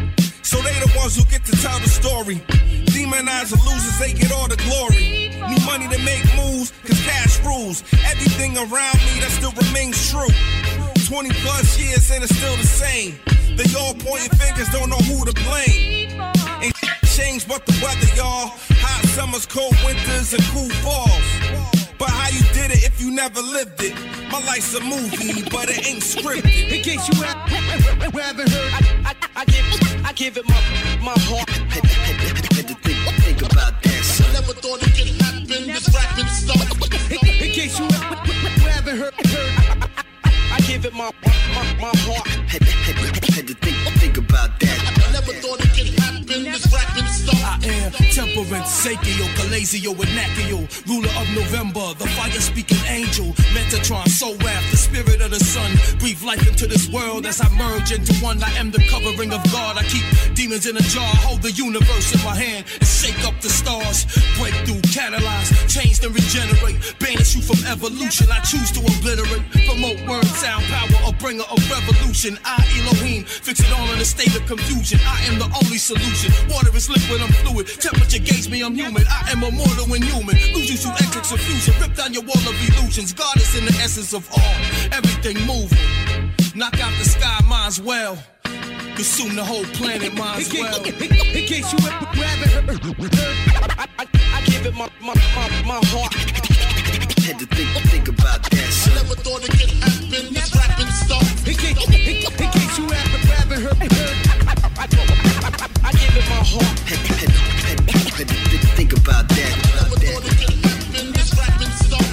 Speaker 20: so they the ones who get to tell the story. Demonize the losers, they get all the glory. Need money to make moves, cause cash rules. Everything around me that still remains true. twenty plus years and it's still the same. They all pointing fingers, don't know who to blame. Ain't changed but the weather, y'all. Hot summers, cold winters, and cool falls. But how you did it if you never lived it? My life's a movie, but it ain't scripted. In case you haven't heard, I, I, I, give, I give it my, my heart. Had, had, had to think, think about that, son. I never thought it could happen, this rapping stuff. In, in case you haven't heard, heard I, I, I give it my, my, my heart. Had, had, had to think, think about that. I never thought it could happen, this rapping stuff. I am temperament, Sakio, Calazio, and Nakio, ruler of November, the fire-speaking angel, Metatron, Soulwrath, the spirit of the sun. Breathe life into this world as I merge into one. I am the covering of God. I keep demons in a jar, hold the universe in my hand, and shake up the stars. Break through, catalyze, change and regenerate. Banish you from evolution. I choose to obliterate. Promote word, sound, power, a bringer of revolution. I, Elohim, fix it all in a state of confusion. I am the only solution. Water is liquid, I'm fluid. Temperature gauge me, I'm human. I am immortal and human. Lose you through exits of fusion. Rip down your wall of illusions. God is in the essence of all. Everything moving. Knock out the sky, mine's well. Consume the whole planet, mine's well. In case you haven't heard, I, I, I give it my, my, my, my heart. Had to think, think about that, son. I never thought it could happen, this rapping stuff. In case, in, in case you haven't, haven't heard, heard I, I, I, I, I give it my heart. Had, had, had, had to think, think about that. I never thought it could happen, this rapping stuff.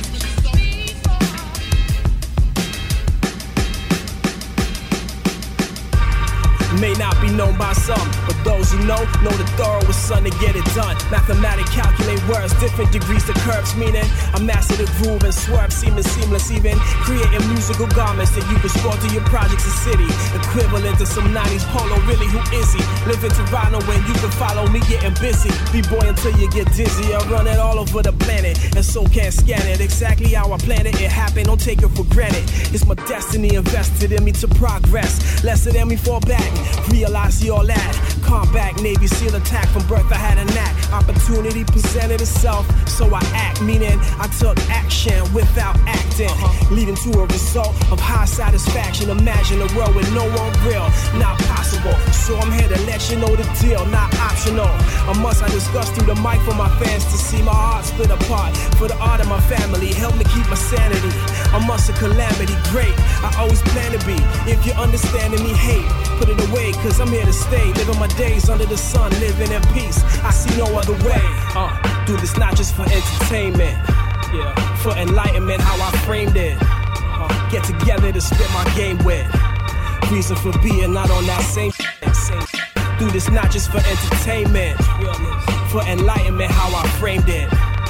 Speaker 19: May not be known by some, but Those who know, know the thorough son to get it done. Mathematic calculate words, different degrees to curves, meaning I master the groove and swerve, seamless, seamless, even creating musical garments that you can sport to your projects and city. Equivalent to some nineties polo, really, who is he? Live in Toronto when you can follow me getting busy. Be boy until you get dizzy. I run it all over the planet, and so can't scan it. Exactly how I planned it, it happened, don't take it for granted. It's my destiny invested in me to progress. Lesser than me fall back, realize see all that. Combat, Navy SEAL attack, from birth I had a knack. Opportunity presented itself, so I act, meaning I took action without acting, uh-huh. leading to a result of high satisfaction. Imagine a world with no one real, not possible. So I'm here to let you know the deal, not optional. A must I discuss through the mic for my fans to see my heart split apart. For the art of my family, help me keep my sanity. A must of calamity, great, I always plan to be. If you're understanding me, hate, put it away, cause I'm here to stay. Living my days under the sun, living in peace, I see no other way. Uh, do this not just for entertainment, yeah, for enlightenment, how I framed it. Uh, get together to spit my game with. Reason for being not on that same, same. Do this not just for entertainment, for enlightenment, how I framed it.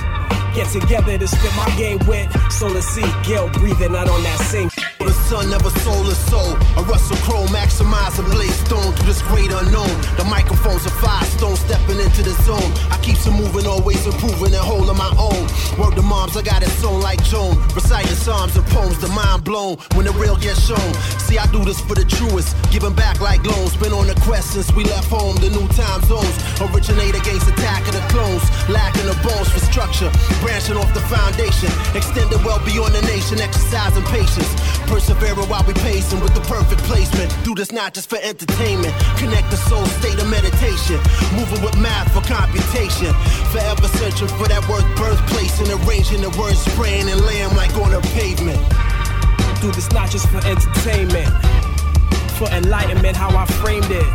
Speaker 19: Get together to spit my game with. Solar C, Gil, breathing not on that same.
Speaker 13: The sun never sold a soul. A Russell Crowe maximize and blaze stone through this great unknown. The microphone's a firestone stepping into the zone. I keep some moving, always improving and holding my own. Word to moms, I got it sewn like Joan. Reciting psalms and poems, the mind blown when the real gets shown. See, I do this for the truest, giving back like loans. Been on the quest since we left home, the new time zones. Originate against attack of the clones. Lacking the bones for structure, branching off the foundation. Extended well beyond the nation, exercising patience. Persevering while we pacing with the perfect placement. Do this not just for entertainment. Connect the soul state of meditation. Moving with math for computation. Forever searching for that word birthplace and arranging the words, spraying and laying like on a pavement.
Speaker 19: Do this not just for entertainment, for enlightenment, how I framed it.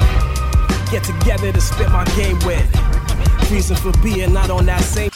Speaker 19: Get together to spit my game with. Reason for being not on that same.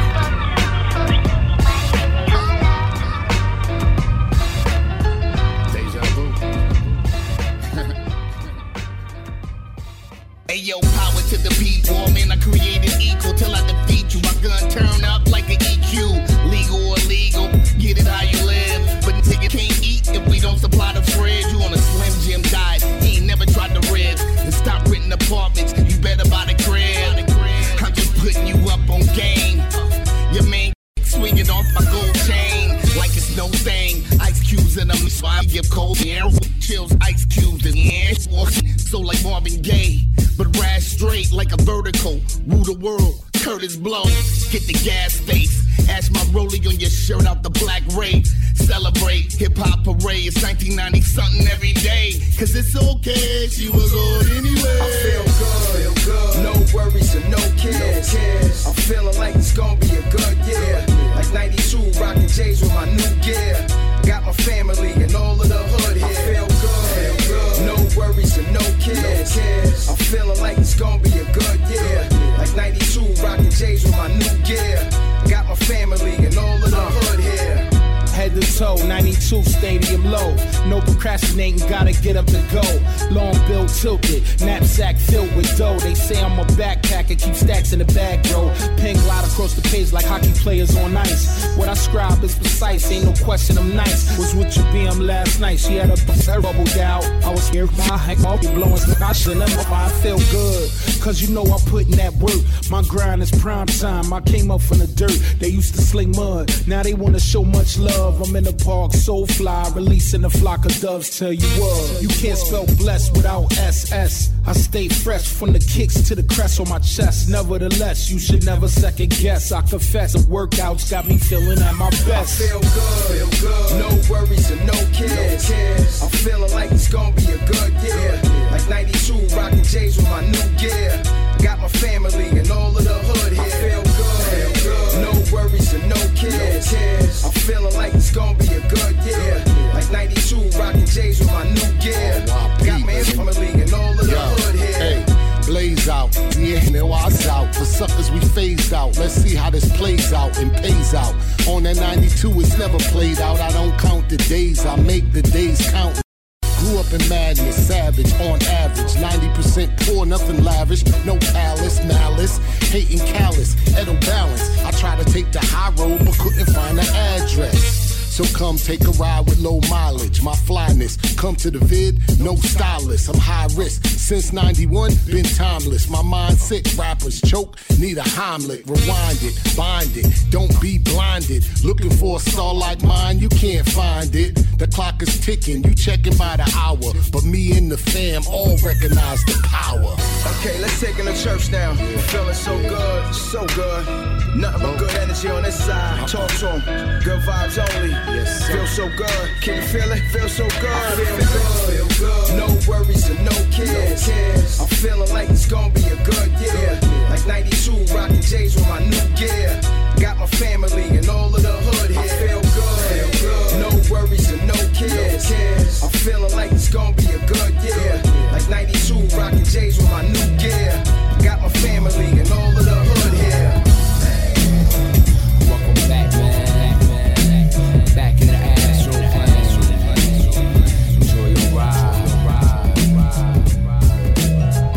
Speaker 21: Hey yo, power to the people, man, I created equal till I defeat you. My gun turn up like an E Q. Legal or illegal, get it how you live. But nigga can't eat if we don't supply the fridge. You on a Slim Jim diet, he ain't never tried to rib. And stop renting apartments, you better buy the crib. I'm just putting you up on game. Your man swinging off my gold chain like it's no thing. Ice cubes in them, so I give cold air. Chills, ice cubes in the air. So like Marvin Gaye, but rash straight like a vertical. Rule the world, Curtis Blow. Get the gas face. Ash my rollie on your shirt out the black ray. Celebrate hip hop parade. It's nineteen ninety something every day. Cause it's okay, she was good anyway.
Speaker 22: I feel good, feel good. No worries and no cares. No cares. I'm feeling like it's gonna be a good year. Like ninety-two, rocking J's with my new gear. Got my family and all of the hood here. I feel good, feel good. No worries and no cares. No cares. I'm feeling like it's gonna be a good year. Like ninety-two, rocking J's with my new gear. Got my family and all of the hood here.
Speaker 7: Head to toe, ninety-two stadium low. No procrastinating, gotta get up and go. Long bill tilted, knapsack filled with dough. They say I'm a backpacker, keep stacks in the bag, bro. Ping glide across the page like hockey players on ice. What I scribe is precise, ain't no question I'm nice. Was with your B M last night, she had a bubble out. I was here, my heck, I'll be blowing some I shouldn't have, I feel good. Cause you know I put in that work. My grind is prime time, I came up from the dirt. They used to sling mud, now they wanna show much love. I'm in the park, so fly, releasing a flock of doves. Tell you what, you can't spell blessed without S S. I stay fresh from the kicks to the crest on my chest. Nevertheless, you should never second guess. I confess, the workouts got me feeling at my best.
Speaker 22: I feel good, feel good. No worries and no cares. No cares. I'm feeling like it's gonna be a good year. Like ninety-two, rocking J's with my new gear. Got my family and all of the hood here. I feel good, feel good. No worries and no cares. No cares. I'm feeling like it's gonna be a good year. Like ninety-two, rocking J's with my new gear. Got my family and all of the hood here.
Speaker 23: Hey, blaze out, yeah, now I was out. For suckers we phased out. Let's see how this plays out and pays out. On that ninety-two, it's never played out. I don't count the days, I make the days count. Grew up in madness, savage on average. ninety percent poor, nothing lavish. No palace, malice, hating callous, Edo balance. I tried to take the high road, but couldn't find the address. So come take a ride with low mileage. My flyness, come to the vid, no stylist. I'm high risk, since ninety-one, been timeless. My mind sick, rappers choke, need a Heimlich. Rewind it, bind it, don't be blinded. Looking for a star like mine, you can't find it. The clock is ticking, you checking by the hour. But me and the fam all recognize the power.
Speaker 22: Okay, let's take it to church now. Feeling so good, so good. Nothing but good energy on this side. Talk to 'em, good vibes only. Yes, feel so good. Can you feel it? Feel so good. I feel good. Feel good. No worries and no cares. No cares. I'm feeling like it's gonna be a good year. Like ninety-two, rocking J's with my new gear. Got my family and all of the hood here. I feel good. Feel good. No worries and no cares. No cares. I'm feeling like it's gonna be a good year. Like ninety-two, rocking J's with my new gear. Got my family and all of the hood here.
Speaker 19: Welcome back, man. Back in the astral plane. Enjoy your ride, ride, ride,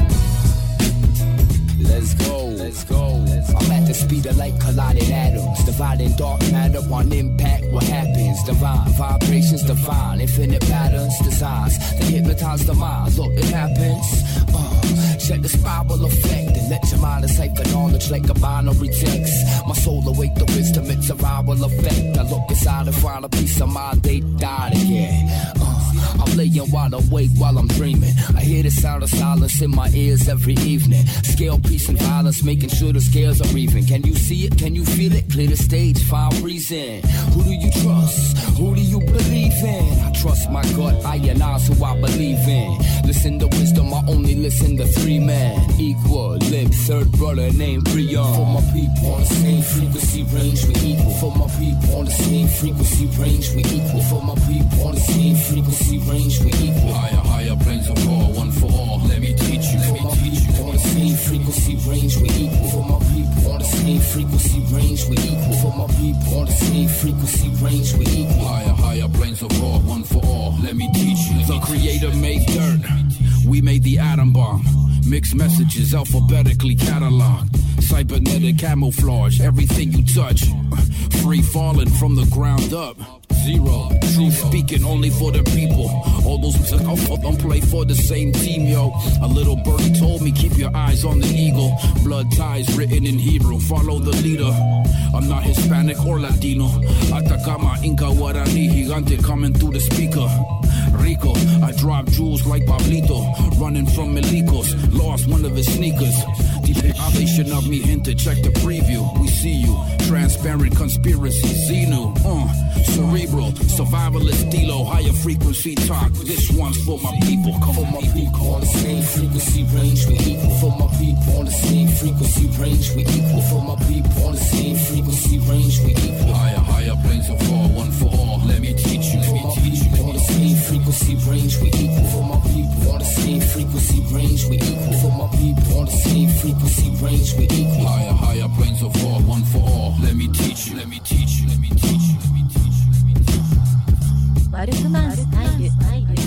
Speaker 19: ride. Let's go, let's go. I'm at the speed of light, colliding atoms, dividing dark matter on impact. What happens? Divine vibrations, divine infinite patterns, designs that hypnotize the mind. Look, it happens. Uh, check the spiral effect and let your mind decipher knowledge like a binary text. My soul awake the wisdom, it's a viral effect. I look inside and find a piece of mind, they died again. Uh, I'm laying wide awake while I'm dreaming. I hear the sound of silence in my ears every evening. Scale peace and violence, making sure the scales are even. Can you see it? Can you feel it? Clear the stage, find reason. Who do you trust? Who do you believe in? I trust my gut, I and I's who I believe in. Listen to wisdom, I only listen to three men. Equal, lip, third brother named Brion. For my people on the same frequency range, we equal. For my people on the same frequency range, we equal. For my people on the same frequency range, we equal.
Speaker 1: Higher, higher planes of war, one for all. Let me teach you, let me teach you.
Speaker 19: On the same frequency range, we equal. For my people on the same frequency range, we equal. For my people on the same frequency range, we equal.
Speaker 1: Higher, higher planes of war, one for all. Let me teach you.
Speaker 3: The creator made dirt. We made the atom bomb. Mixed messages alphabetically cataloged. Cybernetic camouflage, everything you touch. Free falling from the ground up. Zero. Truth speaking only for the people. All those don't play for the same team, yo. A little birdie told me keep your eyes on the eagle. Blood ties written in Hebrew. Follow the leader. I'm not Hispanic or Latino. Atacama, Inca, Guarani, Gigante coming through the speaker. Rico, I drop jewels like Pablito. Running from Milicos, lost one of his sneakers. Deviation of me hinted, check the preview. We see you, transparent conspiracy, Xenu, uh, cerebral, survivalist, Dilo, higher frequency talk. This one's for my people, come
Speaker 19: for my people on the same frequency range, we equal. For my people on the same frequency range, we equal. For my people on the same frequency range, we equal.
Speaker 1: Higher, higher planes of war, one for all. Let me teach you, let me teach you.
Speaker 19: On the same frequency range, we equal. For my people on the same frequency range, we equal. For my people on the same frequency range, we equal.
Speaker 1: Higher, higher planes of war, one for all. Let me teach you, let me teach you, let me teach you, let me teach you, let me teach you.
Speaker 16: What is the man? I do, I do.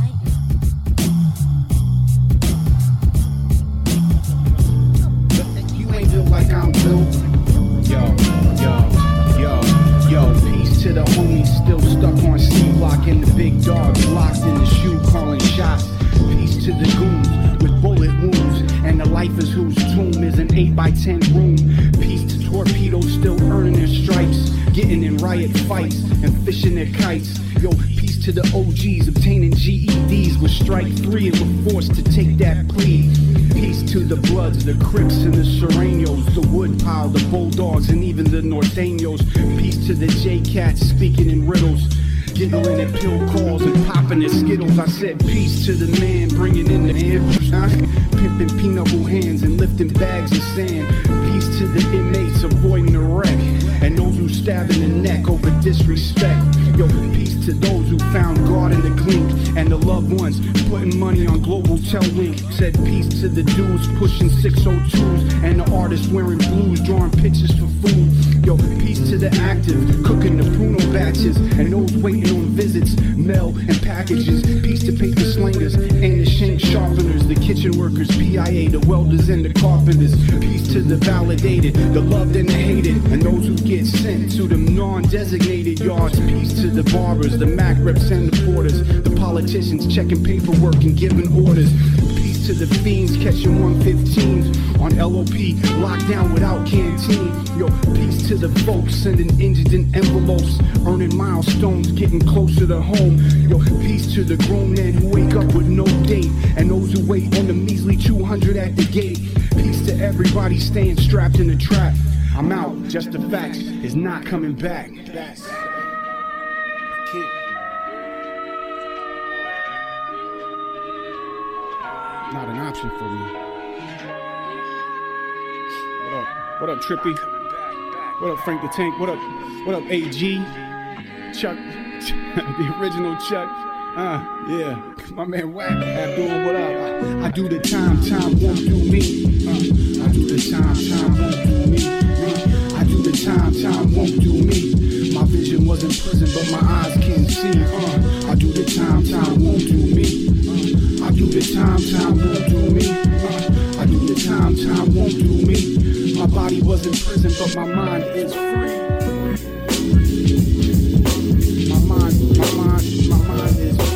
Speaker 4: You ain't built like I'm built. Yo, yo, yo, yo. Peace to the homies still stuck on C-Block and the big dogs locked in the shoe calling shots. Peace to the goons with bullet wounds and the lifers whose tomb is an eight by ten room. Peace to torpedoes still earning their stripes, getting in riot fights and fishing their kites. Yo, peace to the O Gs obtaining G E Ds with strike three and were forced to take that plea. Peace to the Bloods, the Crips and the Serenos, the Woodpile, the Bulldogs and even the Norteños. Peace to the J-Cats speaking in riddles, giggling at pill calls and popping their Skittles. I said peace to the man bringing in the ambush, huh? Pimping pinochle hands and lifting bags of sand. Peace to the inmates avoiding the wreck and those who stabbed in the neck over disrespect. Yo, peace to those who found God in the clink, and the loved ones putting money on global tel-link. Said peace to the dudes pushing six oh twos, and the artists wearing blues, drawing pictures for food. Yo, peace to the active, cooking the pruno batches, and those waiting on visits, mail and packages. Peace to paper slingers and the shank sharpeners, the kitchen workers, P I A, the welders and the carpenters. Peace to the validated, the loved and the hated, and those who get sent to them non-designated yards. Peace to the barbers, the Mac reps and the porters, the politicians checking paperwork and giving orders. Peace to the fiends catching one fifteens on L O P, locked down without canteen. Yo, peace to the folks sending injured in envelopes, earning milestones, getting closer to home. Yo, peace to the grown men who wake up with no date, and those who wait on the measly two hundred at the gate. Peace to everybody staying strapped in the trap. I'm out, just the facts is not coming back. That's not an option for me. What up? What up, Trippy? What up, Frank the Tank? What up? What up, A G? Chuck, the original Chuck. Uh, yeah, my man Wack. Abdul, what up? I, I do the time, time won't do me. Uh, I do the time, time won't do me. me. I do the time, time won't do me. My vision was in prison, but my eyes can see. Uh, I do the time, time won't do me. Uh, I do the time, time won't do me. Uh, I do the time, time won't do me. My body was in prison, but my mind is free. My mind, my mind, my mind is free.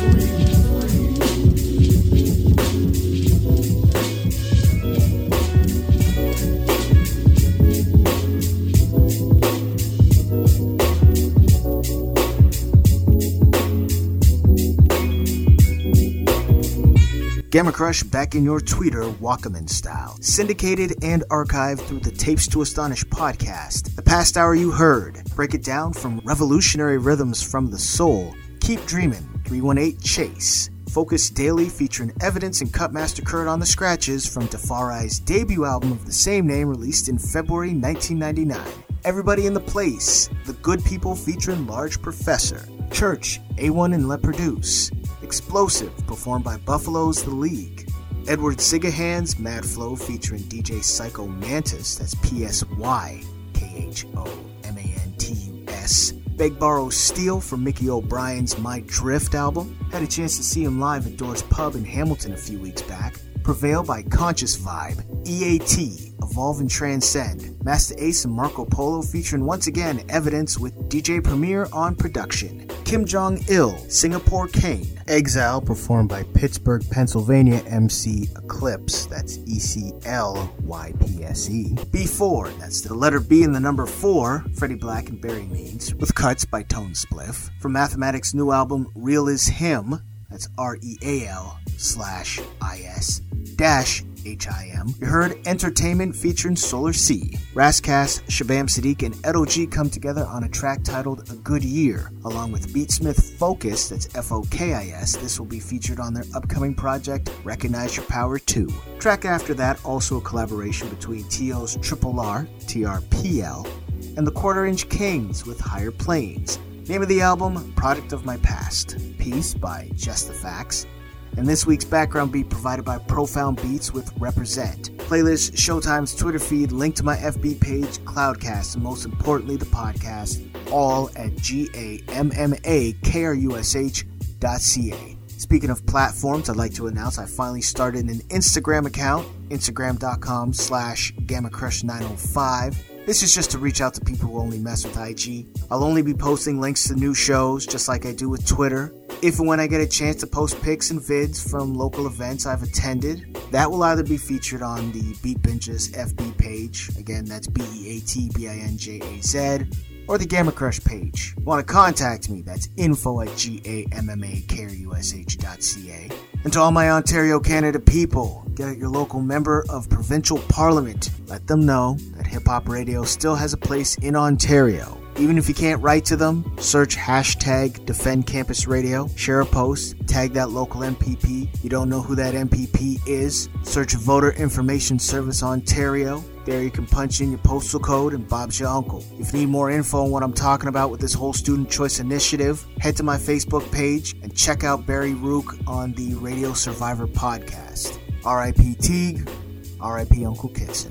Speaker 2: Gamma Crush back in your tweeter Walkman style. Syndicated and archived through the Tapes to Astonish podcast. The past hour you heard. Break it down from revolutionary rhythms from the soul. Keep Dreamin', three one eight Chase. Focus Daily featuring Evidence and Cutmaster Kurt on the scratches from Tafari's debut album of the same name released in February nineteen ninety-nine. Everybody in the Place. The Good People featuring Large Professor. Church, A one and Let Produce. Explosive, performed by Buffalo's The League. Edward Scissorhands, Mad Flow, featuring D J Psycho Mantis, that's P S Y K H O M A N T U S. Beg Borrow Steal from Mickey O'Brien's My Drift album. Had a chance to see him live at Doors Pub in Hamilton a few weeks back. Prevail by Conscious Vibe. E A T, Evolve and Transcend. Master Ace and Marco Polo featuring once again Evidence with D J Premier on production. Kim Jong-il, Singapore Kane. Exile, performed by Pittsburgh, Pennsylvania M C Eclipse, that's E C L Y P S E. B four, that's the letter B and the number four, Freddie Black and Barry Means, with cuts by Tone Spliff. From Mathematic's new album, Real Is Him, that's R E A L slash I S dash H I M. You heard Entertainment featuring Solar Sea. Rascast, Shabam Sadiq, and Edo G come together on a track titled A Good Year, along with Beatsmith Focus, that's F O K I S. This will be featured on their upcoming project, Recognize Your Power two. Track after that, also a collaboration between T O's Triple R, T R P L, and the Quarter Inch Kings with Higher Planes. Name of the album, Product of My Past. Peace by Just the Facts. And this week's background beat provided by Profound Beats with Represent. Playlist, Showtime's Twitter feed, link to my F B page, Cloudcast, and most importantly the podcast, all at G A M M A K R U S H dot C A. Speaking of platforms, I'd like to announce I finally started an Instagram account, Instagram.com slash GammaCrush905. This is just to reach out to people who only mess with I G. I'll only be posting links to new shows, just like I do with Twitter. If and when I get a chance to post pics and vids from local events I've attended, that will either be featured on the Beat Binges F B page, again that's B E A T B I N J A Z, or the Gamma Crush page. Want to contact me, that's info at G A M M A K R U S H dot C A. And to all my Ontario, Canada people, get at your local member of provincial parliament. Let them know that hip-hop radio still has a place in Ontario. Even if you can't write to them, search hashtag Defend Campus Radio, share a post, tag that local M P P. You don't know who that M P P is? Search Voter Information Service Ontario. There you can punch in your postal code and Bob's your uncle. If you need more info on what I'm talking about with this whole student choice initiative, head to my Facebook page and check out Barry Rook on the Radio Survivor podcast. R I P Teague, R I P Uncle Kitson.